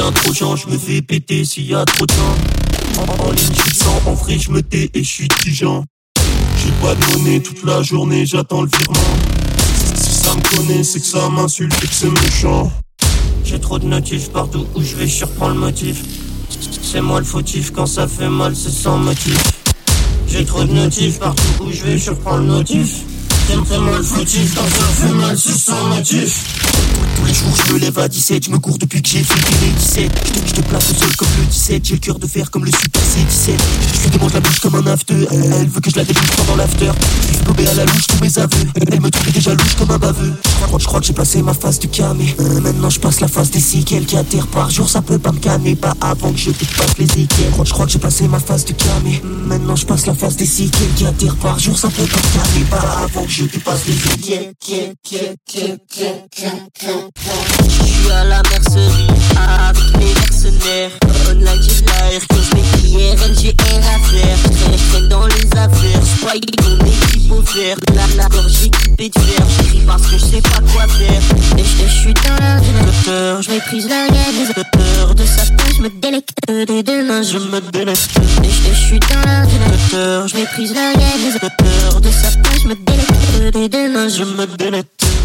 deviens trop chiant, je me fais péter s'il y a trop de gens. En ligne je suis sans, en vrai je me tais et je suis tigeant. J'ai pas de monnaie toute la journée, j'attends le virement. Si ça me connaît, c'est que ça m'insulte et que c'est méchant. J'ai trop de notifs partout où je vais, je reprends le motif. C'est moi le fautif, quand ça fait mal, c'est sans motif. J'ai trop de notifs partout où je vais, je reprends le motif. C'est moi le fautif, quand ça fait mal, c'est sans motif. Tous les jours je me lève à 17, je me cours depuis que j'ai fait les 17. Je te place au sol comme le 17, j'ai le cœur de fer comme le Super C17. Je lui demande la bouche comme un after, elle veut que je la débouche pendant l'after. Je fais gober à la louche tous mes aveux, elle me trouvait déjà louche comme un baveux. Je crois que j'ai passé ma phase du camé, maintenant je passe la phase des séquelles. 4 terres par jour ça peut pas me calmer, pas avant que je te passe les équelles. Je crois que j'ai passé ma phase du camé, maintenant je passe la phase des séquelles. 4 terres par jour ça peut pas me calmer, pas avant que je te passe les équelles. Je suis à la mercerie avec les mercenaires. Online j'ai la R que je mets IRL, j'ai rien à faire. Je traîne dans les affaires, soyez mon équipe au vert. La gorge équipée de fer, j'écris parce que je sais pas quoi faire. Et je suis dans la peur, je méprise la guerre des peurs. De sa tête je me délecte, des deux mains je me délecte. Et je suis dans la peur, je méprise la guerre des peurs. De sa tête je me délecte, des deux mains je me délecte.